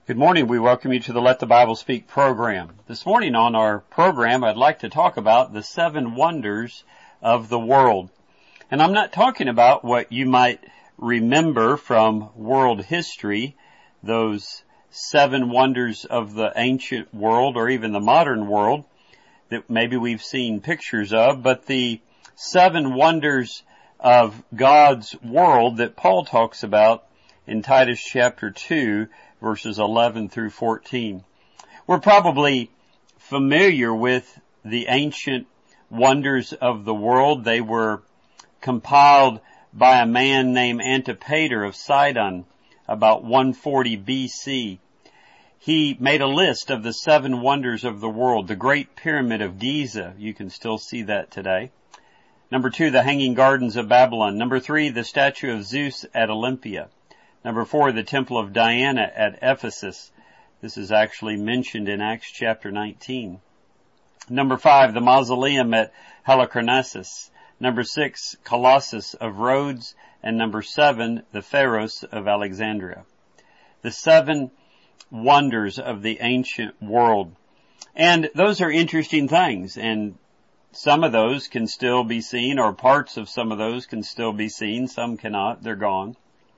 Good morning. We welcome you to the Let the Bible Speak program. This morning on our program, I'd like to talk about the 7 wonders of the world. And I'm not talking about what you might remember from world history, those 7 wonders of the ancient world or even the modern world that maybe we've seen pictures of, but the 7 wonders of God's world that Paul talks about in Titus chapter 2, verses 11 through 14. We're probably familiar with the ancient wonders of the world. They were compiled by a man named Antipater of Sidon about 140 BC. He made a list of the 7 wonders of the world. The Great Pyramid of Giza, you can still see that today. Number 2, the Hanging Gardens of Babylon. Number 3, the statue of Zeus at Olympia. Number 4, the Temple of Diana at Ephesus. This is actually mentioned in Acts chapter 19. Number 5, the Mausoleum at Halicarnassus. Number 6, Colossus of Rhodes. And number 7, the Pharos of Alexandria. The 7 wonders of the ancient world. And those are interesting things. And some of those can still be seen, or parts of some of those can still be seen. Some cannot. They're gone.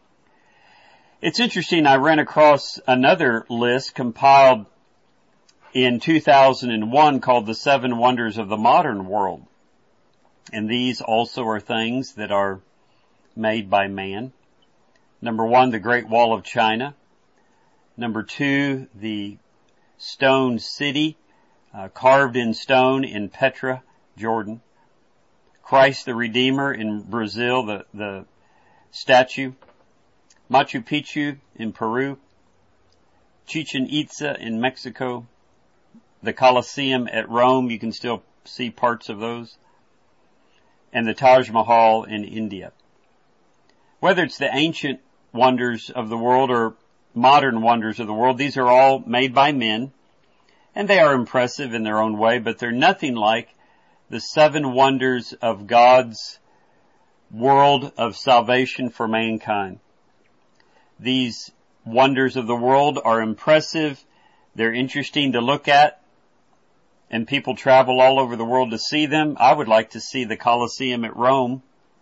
It's interesting, I ran across another list compiled in 2001 called The 7 Wonders of the Modern World. And these also are things that are made by man. Number 1, the Great Wall of China. Number 2, the stone city carved in stone in Petra, Jordan. Christ the Redeemer in Brazil, the statue. Machu Picchu in Peru, Chichen Itza in Mexico, the Colosseum at Rome, you can still see parts of those, and the Taj Mahal in India. Whether it's the ancient wonders of the world or modern wonders of the world, these are all made by men, and they are impressive in their own way, but they're nothing like the 7 wonders of God's world of salvation for mankind. These wonders of the world are impressive. They're interesting to look at, and people travel all over the world to see them. I would like to see the Colosseum at Rome.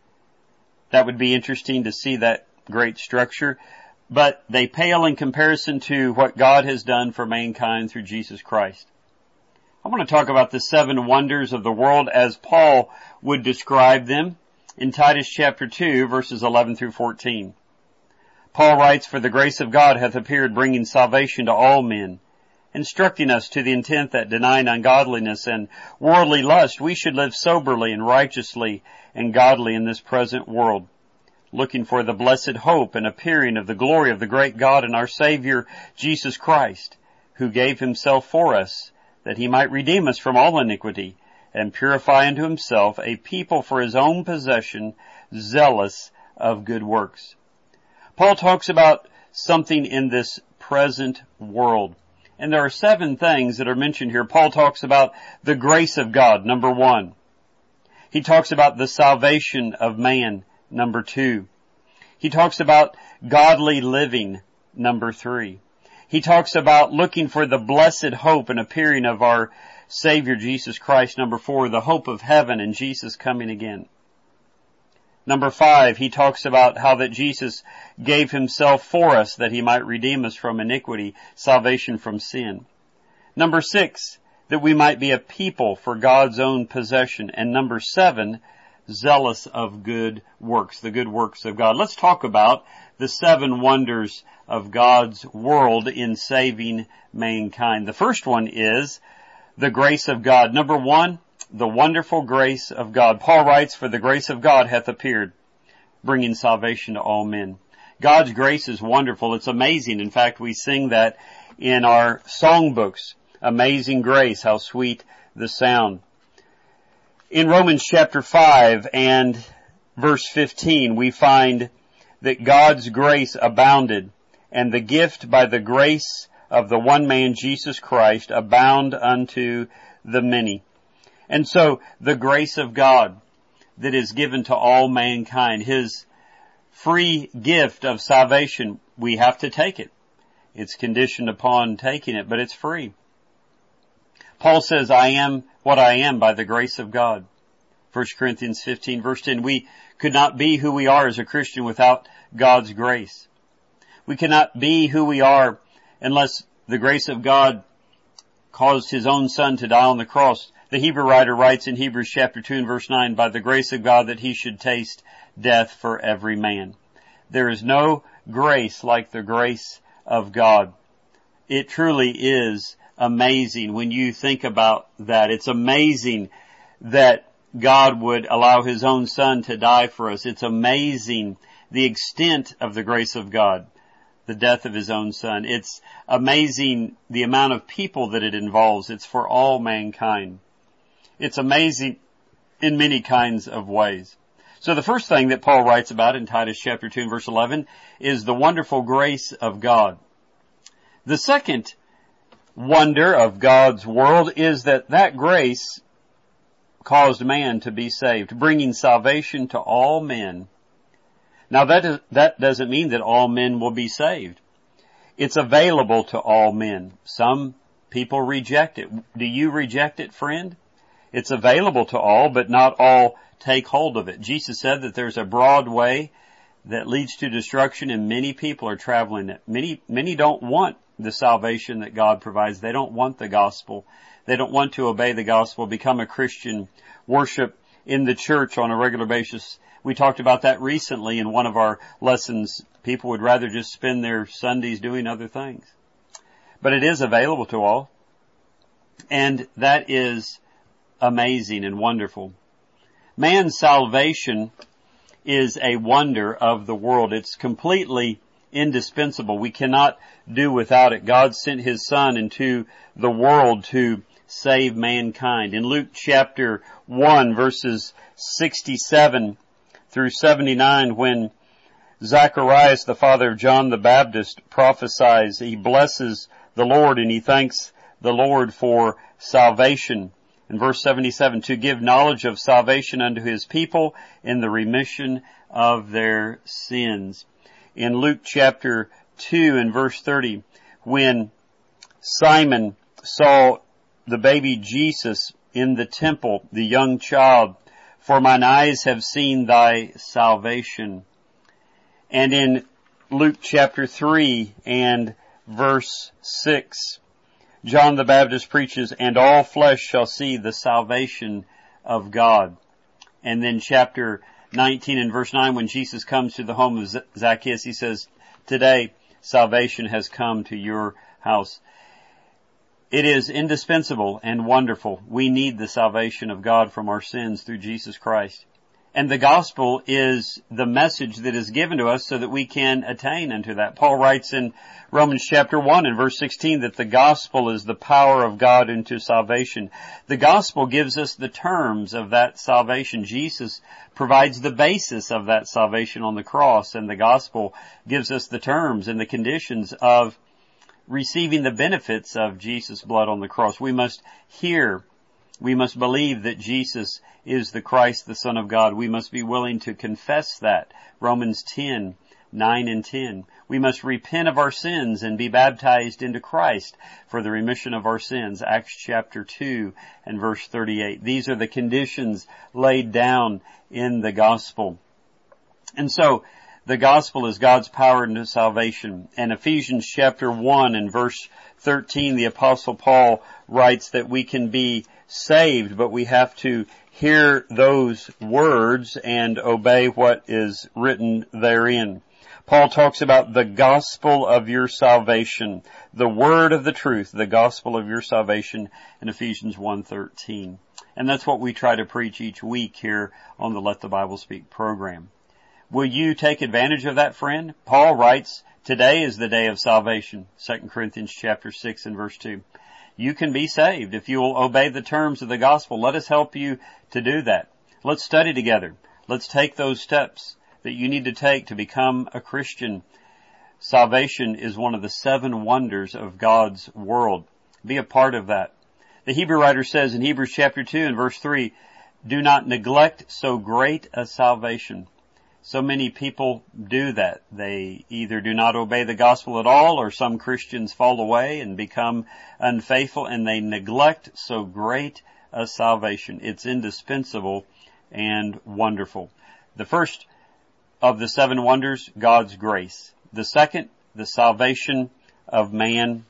That would be interesting to see that great structure, but they pale in comparison to what God has done for mankind through Jesus Christ. I want to talk about the 7 wonders of the world as Paul would describe them in Titus chapter 2, verses 11 through 14. Paul writes, "For the grace of God hath appeared, bringing salvation to all men, instructing us to the intent that denying ungodliness and worldly lust, we should live soberly and righteously and godly in this present world, looking for the blessed hope and appearing of the glory of the great God and our Savior, Jesus Christ, who gave himself for us, that he might redeem us from all iniquity, and purify unto himself a people for his own possession, zealous of good works." Paul talks about something in this present world. And there are 7 things that are mentioned here. Paul talks about the grace of God, number 1. He talks about the salvation of man, number 2. He talks about godly living, number 3. He talks about looking for the blessed hope and appearing of our Savior Jesus Christ, number 4, the hope of heaven and Jesus coming again. Number 5, he talks about how that Jesus gave himself for us that he might redeem us from iniquity, salvation from sin. Number 6, that we might be a people for God's own possession. And number 7, zealous of good works, the good works of God. Let's talk about the 7 wonders of God's world in saving mankind. The first one is the grace of God. Number 1, the wonderful grace of God. Paul writes, "For the grace of God hath appeared, bringing salvation to all men." God's grace is wonderful. It's amazing. In fact, we sing that in our songbooks. Amazing grace, how sweet the sound. In Romans chapter 5 and verse 15, we find that God's grace abounded, and the gift by the grace of the one man, Jesus Christ, abound unto the many. And so the grace of God that is given to all mankind, his free gift of salvation, we have to take it. It's conditioned upon taking it, but it's free. Paul says, I am what I am by the grace of God. 1 Corinthians 15 verse 10, we could not be who we are as a Christian without God's grace. We cannot be who we are unless the grace of God caused His own Son to die on the cross. The Hebrew writer writes in Hebrews chapter 2 and verse 9, by the grace of God that He should taste death for every man. There is no grace like the grace of God. It truly is amazing when you think about that. It's amazing that God would allow His own Son to die for us. It's amazing the extent of the grace of God, the death of His own Son. It's amazing the amount of people that it involves. It's for all mankind. It's amazing in many kinds of ways. So the first thing that Paul writes about in Titus chapter 2 and verse 11 is the wonderful grace of God. The second wonder of God's world is that grace caused man to be saved, bringing salvation to all men. Now that doesn't mean that all men will be saved. It's available to all men. Some people reject it. Do you reject it, friend? It's available to all, but not all take hold of it. Jesus said that there's a broad way that leads to destruction, and many people are traveling it. Many don't want the salvation that God provides. They don't want the gospel. They don't want to obey the gospel, become a Christian, worship in the church on a regular basis. We talked about that recently in one of our lessons. People would rather just spend their Sundays doing other things. But it is available to all. And that is amazing and wonderful. Man's salvation is a wonder of the world. It's completely indispensable. We cannot do without it. God sent His Son into the world to save mankind. In Luke chapter 1 verses 67 through 79, when Zacharias, the father of John the Baptist, prophesies, he blesses the Lord and he thanks the Lord for salvation. In verse 77, to give knowledge of salvation unto His people in the remission of their sins. In Luke chapter 2 and verse 30, when Simon saw the baby Jesus in the temple, the young child, for mine eyes have seen thy salvation. And in Luke chapter 3 and verse 6, John the Baptist preaches, and all flesh shall see the salvation of God. And then chapter 19 and verse 9, when Jesus comes to the home of Zacchaeus, He says, today salvation has come to your house. It is indispensable and wonderful. We need the salvation of God from our sins through Jesus Christ. And the gospel is the message that is given to us so that we can attain unto that. Paul writes in Romans chapter 1 and verse 16 that the gospel is the power of God unto salvation. The gospel gives us the terms of that salvation. Jesus provides the basis of that salvation on the cross, and the gospel gives us the terms and the conditions of receiving the benefits of Jesus' blood on the cross. We must hear, we must believe that Jesus is the Christ, the Son of God. We must be willing to confess that. Romans 10, 9 and 10. We must repent of our sins and be baptized into Christ for the remission of our sins. Acts chapter 2 and verse 38. These are the conditions laid down in the gospel. And so, the gospel is God's power into salvation. And Ephesians chapter 1 and verse 13, the Apostle Paul writes that we can be saved, but we have to hear those words and obey what is written therein. Paul talks about the gospel of your salvation, the word of the truth, the gospel of your salvation in Ephesians 1:13. And that's what we try to preach each week here on the Let the Bible Speak program. Will you take advantage of that, friend? Paul writes, today is the day of salvation. 2 Corinthians chapter 6 and verse 2. You can be saved if you will obey the terms of the gospel. Let us help you to do that. Let's study together. Let's take those steps that you need to take to become a Christian. Salvation is one of the 7 wonders of God's world. Be a part of that. The Hebrew writer says in Hebrews chapter 2 and verse 3, do not neglect so great a salvation. So many people do that. They either do not obey the gospel at all, or some Christians fall away and become unfaithful, and they neglect so great a salvation. It's indispensable and wonderful. The first of the 7 wonders, God's grace. The second, the salvation of man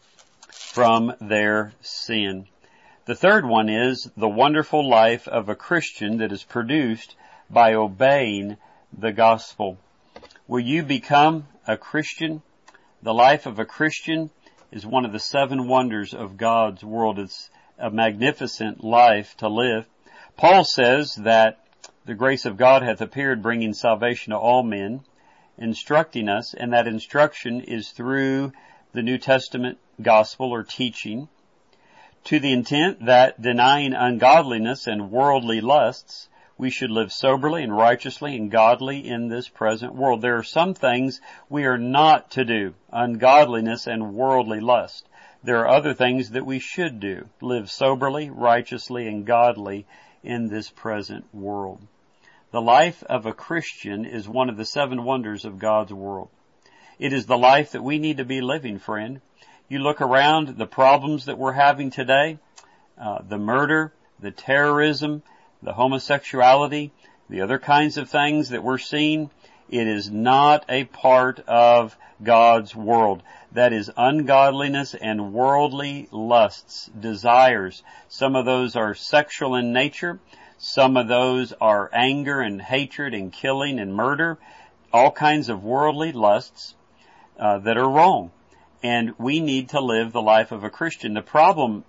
from their sin. The third one is the wonderful life of a Christian that is produced by obeying the gospel. Will you become a Christian? The life of a Christian is one of the 7 wonders of God's world. It's a magnificent life to live. Paul says that the grace of God hath appeared, bringing salvation to all men, instructing us, and that instruction is through the New Testament gospel or teaching, to the intent that, denying ungodliness and worldly lusts, we should live soberly and righteously and godly in this present world. There are some things we are not to do, ungodliness and worldly lust. There are other things that we should do, live soberly, righteously, and godly in this present world. The life of a Christian is one of the 7 wonders of God's world. It is the life that we need to be living, friend. You look around the problems that we're having today, the murder, the terrorism, the homosexuality, the other kinds of things that we're seeing, it is not a part of God's world. That is ungodliness and worldly lusts, desires. Some of those are sexual in nature. Some of those are anger and hatred and killing and murder. All kinds of worldly lusts that are wrong. And we need to live the life of a Christian. The problems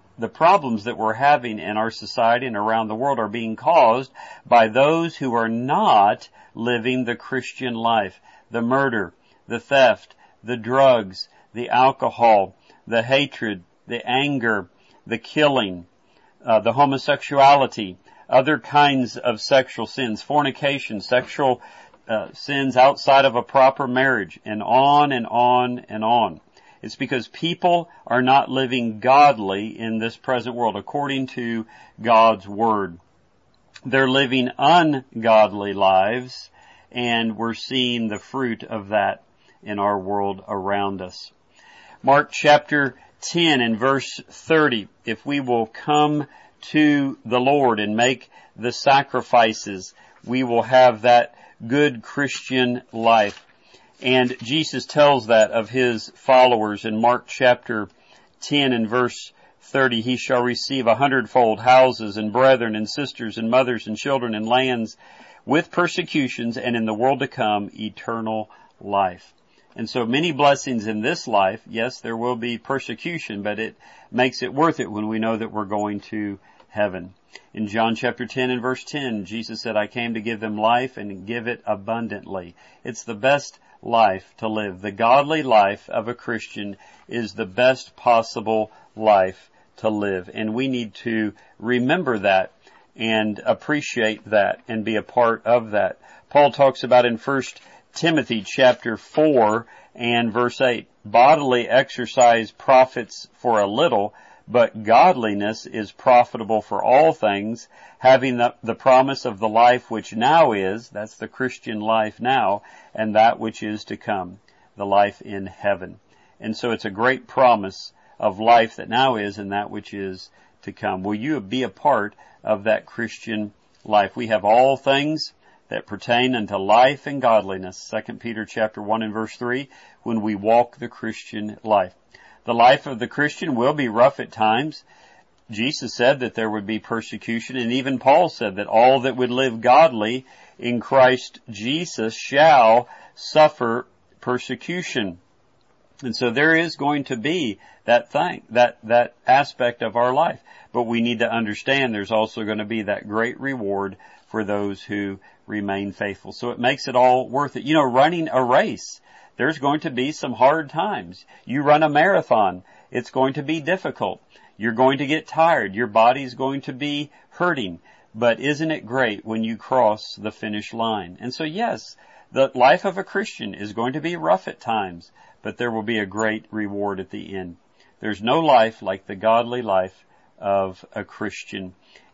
that we're having in our society and around the world are being caused by those who are not living the Christian life. The murder, the theft, the drugs, the alcohol, the hatred, the anger, the killing, the homosexuality, other kinds of sexual sins, fornication, sexual sins outside of a proper marriage, and on and on and on. It's because people are not living godly in this present world according to God's Word. They're living ungodly lives, and we're seeing the fruit of that in our world around us. Mark chapter 10 and verse 30, if we will come to the Lord and make the sacrifices, we will have that good Christian life. And Jesus tells that of His followers in Mark chapter 10 and verse 30, he shall receive 100-fold houses and brethren and sisters and mothers and children and lands with persecutions, and in the world to come, eternal life. And so many blessings in this life. Yes, there will be persecution, but it makes it worth it when we know that we're going to heaven. In John chapter 10 and verse 10, Jesus said, I came to give them life and give it abundantly. It's the best life to live. The godly life of a Christian is the best possible life to live. And we need to remember that and appreciate that and be a part of that. Paul talks about in 1 Timothy chapter 4 and verse 8, bodily exercise profits for a little, but godliness is profitable for all things, having the promise of the life which now is, that's the Christian life now, and that which is to come, the life in heaven. And so it's a great promise of life that now is and that which is to come. Will you be a part of that Christian life? We have all things that pertain unto life and godliness, 2 Peter chapter 1 and verse 3, when we walk the Christian life. The life of the Christian will be rough at times. Jesus said that there would be persecution, and even Paul said that all that would live godly in Christ Jesus shall suffer persecution. And so there is going to be that thing, that aspect of our life. But we need to understand there's also going to be that great reward for those who remain faithful. So it makes it all worth it. You know, running a race, there's going to be some hard times. You run a marathon, it's going to be difficult. You're going to get tired. Your body's going to be hurting. But isn't it great when you cross the finish line? And so yes, the life of a Christian is going to be rough at times, but there will be a great reward at the end. There's no life like the godly life of a Christian.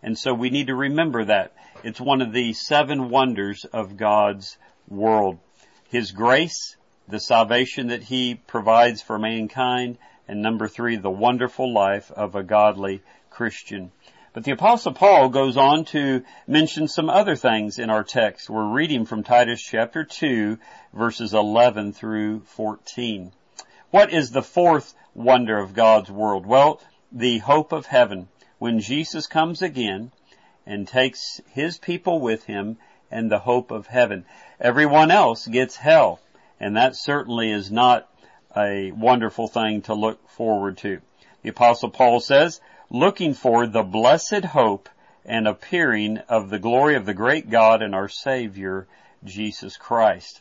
And so we need to remember that. It's one of the 7 wonders of God's world. His grace, the salvation that He provides for mankind, and number 3, the wonderful life of a godly Christian. But the Apostle Paul goes on to mention some other things in our text. We're reading from Titus chapter 2, verses 11 through 14. What is the 4th wonder of God's world? Well, the hope of heaven, when Jesus comes again and takes His people with Him, and the hope of heaven. Everyone else gets hell, and that certainly is not a wonderful thing to look forward to. The Apostle Paul says, looking for the blessed hope and appearing of the glory of the great God and our Savior, Jesus Christ.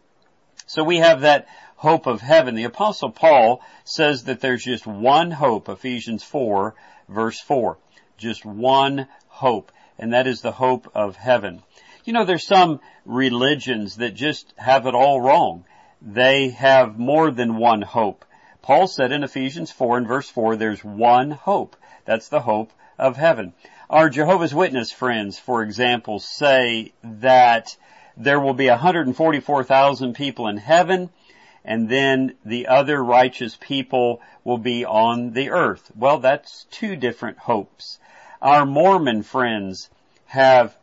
So we have that hope of heaven. The Apostle Paul says that there's just one hope, Ephesians 4, verse 4. Just one hope, and that is the hope of heaven. You know, there's some religions that just have it all wrong. They have more than one hope. Paul said in Ephesians 4 and verse 4, there's one hope. That's the hope of heaven. Our Jehovah's Witness friends, for example, say that there will be 144,000 people in heaven, and then the other righteous people will be on the earth. Well, that's 2 different hopes. Our Mormon friends have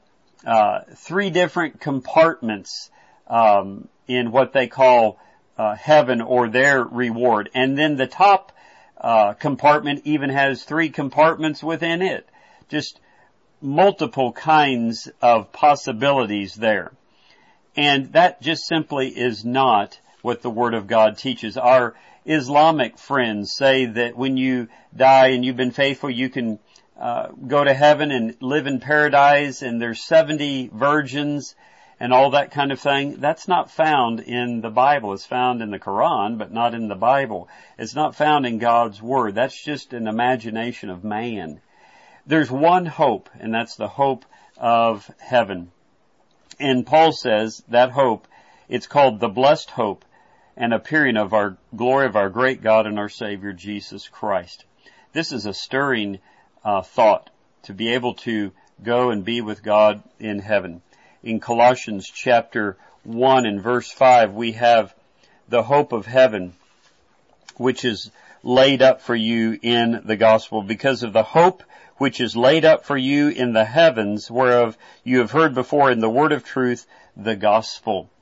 3 different compartments in what they call heaven, or their reward. And then the top compartment even has 3 compartments within it. Just multiple kinds of possibilities there. And that just simply is not what the Word of God teaches. Our Islamic friends say that when you die and you've been faithful, you can go to heaven and live in paradise, and there's 70 virgins and all that kind of thing. That's not found in the Bible. It's found in the Quran, but not in the Bible. It's not found in God's Word. That's just an imagination of man. There's one hope, and that's the hope of heaven. And Paul says that hope, it's called the blessed hope and appearing of our glory of our great God and our Savior, Jesus Christ. This is a stirring thought, to be able to go and be with God in heaven. In Colossians chapter 1 and verse 5, we have the hope of heaven, which is laid up for you in the gospel, because of the hope which is laid up for you in the heavens, whereof you have heard before in the word of truth, the gospel.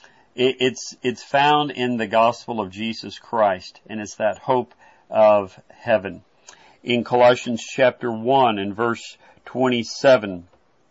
It's found in the gospel of Jesus Christ, and it's that hope of heaven. In Colossians chapter 1 and verse 27,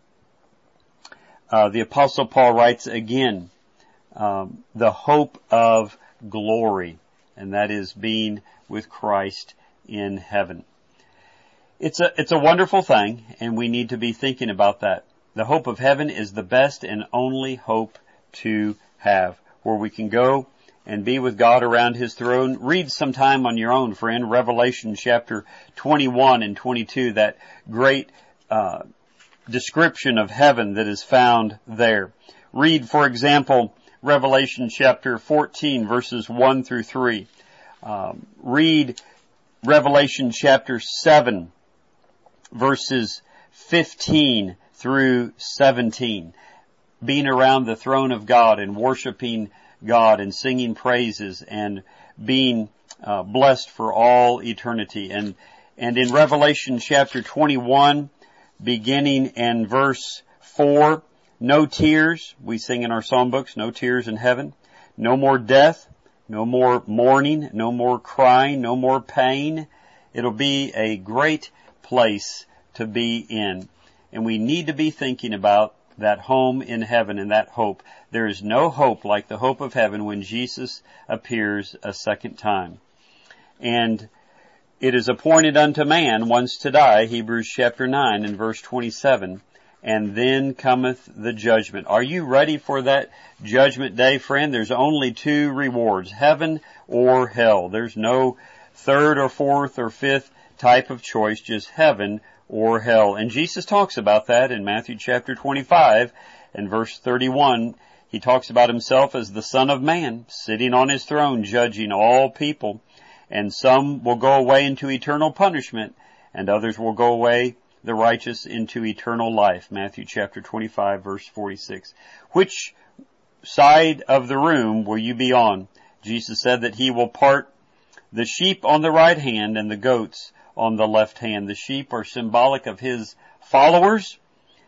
the Apostle Paul writes again, the hope of glory, and that is being with Christ in heaven. It's a wonderful thing, and we need to be thinking about that. The hope of heaven is the best and only hope to have, where we can go and be with God around His throne. Read sometime on your own, friend, Revelation chapter 21 and 22, that great description of heaven that is found there. Read, for example, Revelation chapter 14, verses 1 through 3. Read Revelation chapter 7, verses 15 through 17. Being around the throne of God and worshiping God and singing praises and being blessed for all eternity. And in Revelation chapter 21, beginning in verse 4, no tears. We sing in our psalm books, no tears in heaven. No more death, no more mourning, no more crying, no more pain. It'll be a great place to be in. And we need to be thinking about that home in heaven and that hope. There is no hope like the hope of heaven when Jesus appears a second time. And it is appointed unto man once to die, Hebrews chapter 9 and verse 27, and then cometh the judgment. Are you ready for that judgment day, friend? There's only 2 rewards, heaven or hell. There's no third or fourth or fifth type of choice, just heaven or hell. And Jesus talks about that in Matthew chapter 25 and verse 31. He talks about Himself as the Son of Man, sitting on His throne, judging all people. And some will go away into eternal punishment, and others will go away the righteous into eternal life. Matthew chapter 25, verse 46. Which side of the room will you be on? Jesus said that he will part the sheep on the right hand and the goats on the left hand. The sheep are symbolic of his followers,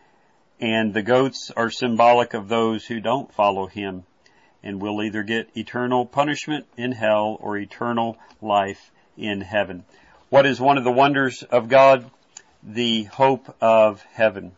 and the goats are symbolic of those who don't follow him, and will either get eternal punishment in hell or eternal life in heaven. What is one of the wonders of God? The hope of heaven.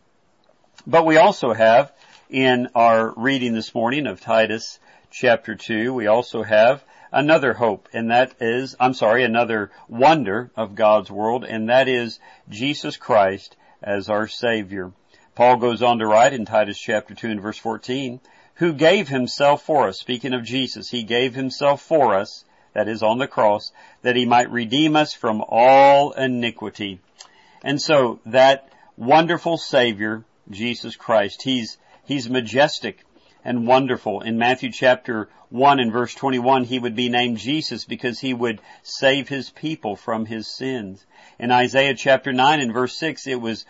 But we also have, in our reading this morning of Titus chapter 2, we also have another hope, and that is, another wonder of God's world, and that is Jesus Christ as our Savior. Paul goes on to write in Titus chapter 2 and verse 14, who gave himself for us. Speaking of Jesus, he gave himself for us, that is on the cross, that he might redeem us from all iniquity. And so that wonderful Savior, Jesus Christ, he's majestic and wonderful. In Matthew chapter 1 and verse 21, he would be named Jesus because he would save his people from his sins. In Isaiah chapter 9 and verse 6, it was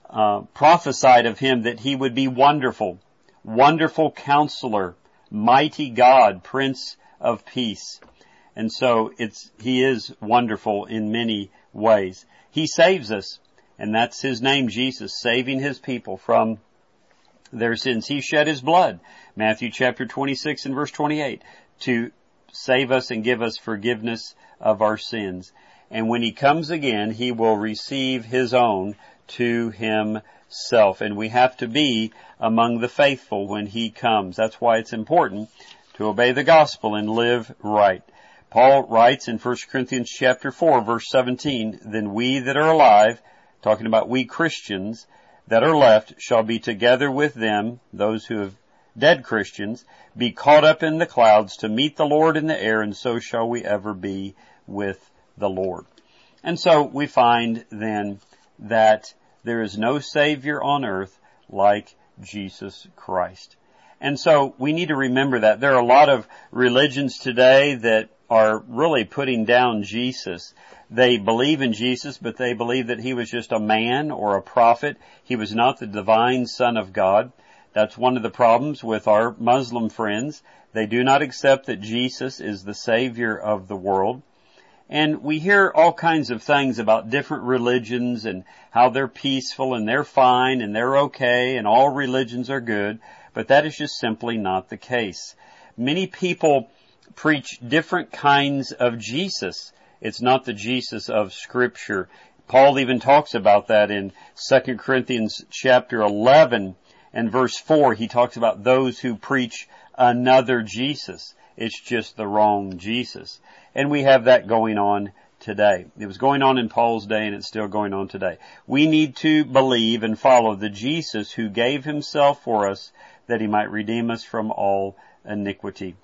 prophesied of him that he would be wonderful, wonderful counselor, mighty God, Prince of Peace. And so he is wonderful in many ways. He saves us, and that's his name, Jesus, saving his people from their sins. He shed his blood, Matthew chapter 26 and verse 28, to save us and give us forgiveness of our sins. And when he comes again, he will receive his own to himself. And we have to be among the faithful when he comes. That's why it's important to obey the gospel and live right. Paul writes in 1 Corinthians chapter 4, verse 17, then we that are alive, talking about we Christians that are left, shall be together with them, those who have dead Christians, be caught up in the clouds to meet the Lord in the air, and so shall we ever be with the Lord. And so we find then that there is no Savior on earth like Jesus Christ. And so we need to remember that. There are a lot of religions today that are really putting down Jesus. They believe in Jesus, but they believe that he was just a man or a prophet. He was not the divine Son of God. That's one of the problems with our Muslim friends. They do not accept that Jesus is the Savior of the world. And we hear all kinds of things about different religions and how they're peaceful and they're fine and they're okay and all religions are good, but that is just simply not the case. Many people preach different kinds of Jesus. It's not the Jesus of Scripture. Paul even talks about that in 2 Corinthians chapter 11 and verse 4. He talks about those who preach another Jesus. It's just the wrong Jesus. And we have that going on today. It was going on in Paul's day and it's still going on today. We need to believe and follow the Jesus who gave himself for us that he might redeem us from all iniquity.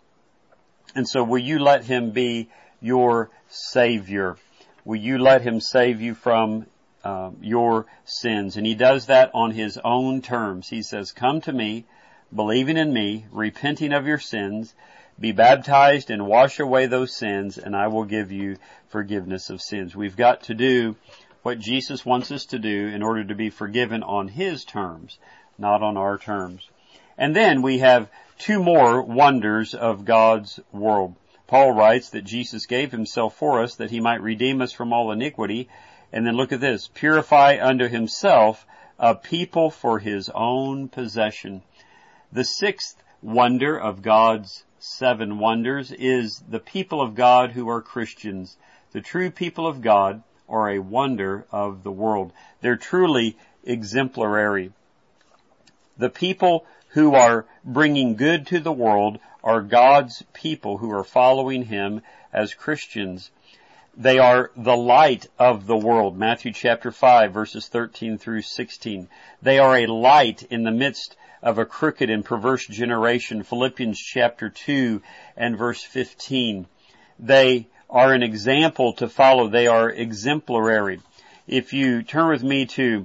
And so will you let him be your Savior? Will you let him save you from your sins? And he does that on his own terms. He says, come to me, believing in me, repenting of your sins, be baptized and wash away those sins, and I will give you forgiveness of sins. We've got to do what Jesus wants us to do in order to be forgiven on his terms, not on our terms. And then we have two more wonders of God's world. Paul writes that Jesus gave himself for us that he might redeem us from all iniquity. And then look at this, purify unto himself a people for his own possession. The sixth wonder of God's 7 wonders is the people of God who are Christians. The true people of God are a wonder of the world. They're truly exemplary. The people who are bringing good to the world are God's people who are following him as Christians. They are the light of the world. Matthew chapter 5 verses 13 through 16. They are a light in the midst of a crooked and perverse generation. Philippians chapter 2 and verse 15. They are an example to follow. They are exemplary. If you turn with me to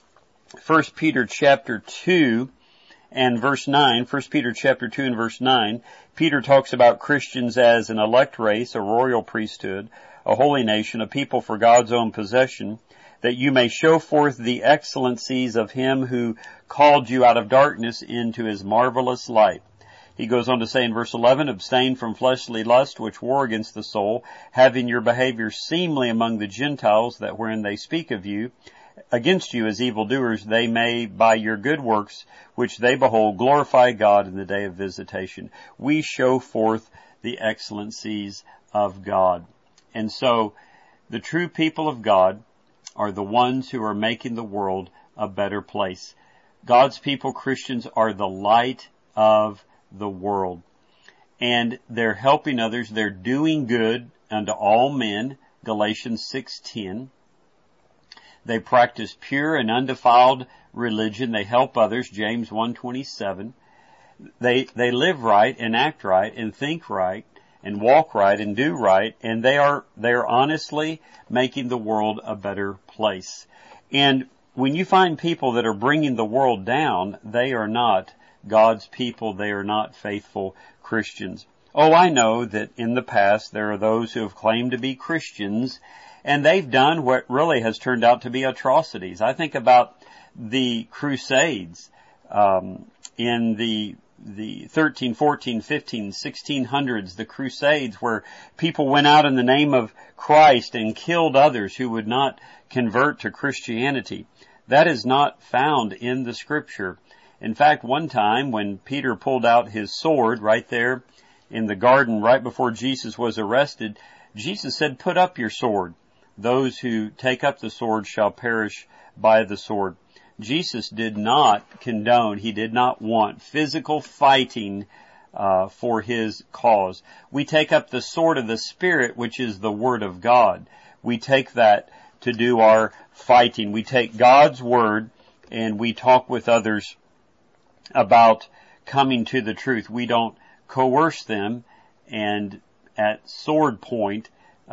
1 Peter chapter 2 and verse 9, 1 Peter chapter 2 and verse 9, Peter talks about Christians as an elect race, a royal priesthood, a holy nation, a people for God's own possession, that you may show forth the excellencies of him who called you out of darkness into his marvelous light. He goes on to say in verse 11, abstain from fleshly lust which war against the soul, having your behavior seemly among the Gentiles, that wherein they speak of you, against you as evildoers, they may by your good works which they behold glorify God in the day of visitation. We show forth the excellencies of God. And so the true people of God are the ones who are making the world a better place. God's people, Christians, are the light of the world. And they're helping others. They're doing good unto all men, Galatians 6:10. They practice pure and undefiled religion. They help others, James 1:27. They live right and act right and think right and walk right and do right, and they are honestly making the world a better place. And when you find people that are bringing the world down, they are not God's people. They are not faithful Christians. Oh, I know that in the past there are those who have claimed to be Christians, and they've done what really has turned out to be atrocities. I think about the Crusades in the 13, 14, 15, 1600s, the Crusades, where people went out in the name of Christ and killed others who would not convert to Christianity. That is not found in the Scripture. In fact, one time when Peter pulled out his sword right there in the garden right before Jesus was arrested, Jesus said, put up your sword. Those who take up the sword shall perish by the sword. Jesus did not condone, he did not want physical fighting for his cause. We take up the sword of the Spirit, which is the Word of God. We take that to do our fighting. We take God's Word and we talk with others about coming to the truth. We don't coerce them and at sword point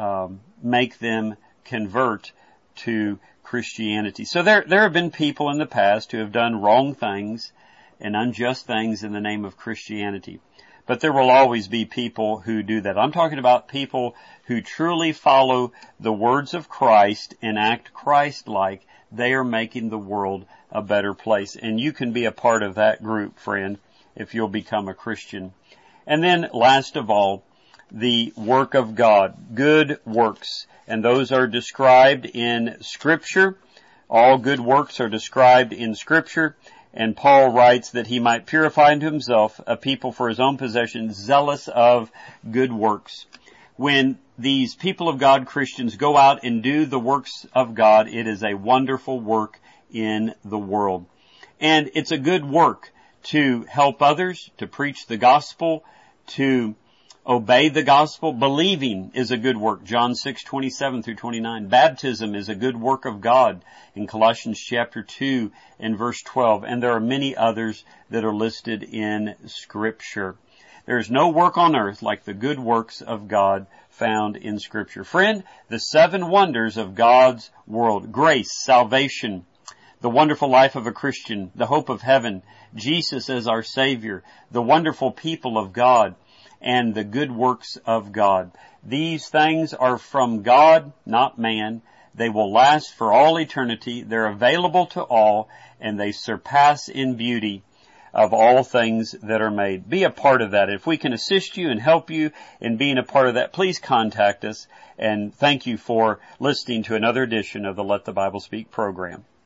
make them convert to Christianity. So there have been people in the past who have done wrong things and unjust things in the name of Christianity. But there will always be people who do that. I'm talking about people who truly follow the words of Christ and act Christ-like. They are making the world a better place. And you can be a part of that group, friend, if you'll become a Christian. And then last of all, the work of God, good works. And those are described in Scripture. All good works are described in Scripture. And Paul writes that he might purify unto himself a people for his own possession, zealous of good works. When these people of God, Christians, go out and do the works of God, it is a wonderful work in the world. And it's a good work to help others, to preach the gospel, to obey the gospel. Believing is a good work. John 6:27 through 29. Baptism is a good work of God in Colossians chapter 2 and verse 12. And there are many others that are listed in Scripture. There is no work on earth like the good works of God found in Scripture. Friend, the 7 wonders of God's world: grace, salvation, the wonderful life of a Christian, the hope of heaven, Jesus as our Savior, the wonderful people of God, and the good works of God. These things are from God, not man. They will last for all eternity. They're available to all, and they surpass in beauty of all things that are made. Be a part of that. If we can assist you and help you in being a part of that, please contact us. And thank you for listening to another edition of the Let the Bible Speak program.